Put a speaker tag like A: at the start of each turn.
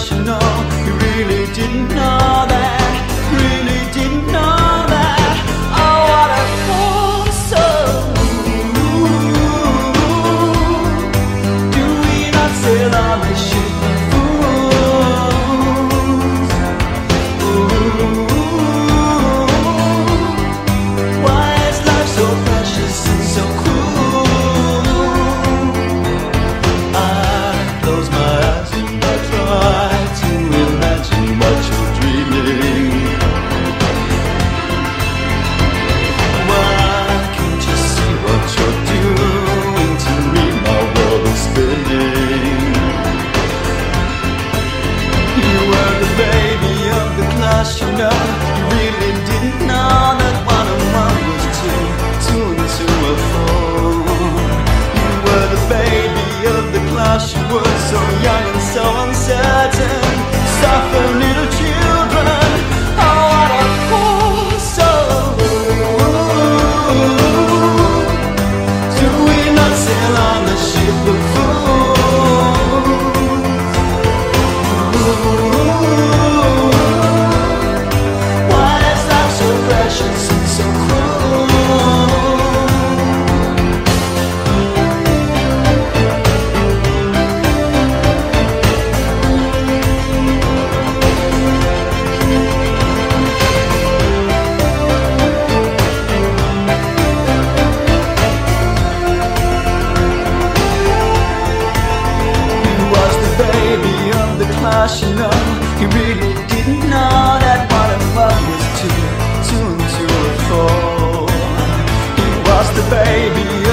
A: class, you know. You really didn't know that, really didn't know that. Oh, what a poor soul. Do we not sail on the ship of fools? Why is life so precious and so cruel? I close my eyes and I try to imagine what you're dreaming. Why can't you see what you're doing to me? My world is spinning. You were the baby of the class, you know. You really didn't know that 1 and 1 was 2, 2 and 2 were 4. You were the baby of the class, you were so young and so uncertain. Suffer little children, oh what a poor soul. Do we not sail on the ship of fools? Why is life so precious and so cruel? Class, you know, he really didn't know that 1 and 1 was 2, 2 and 2 were 4. He was the baby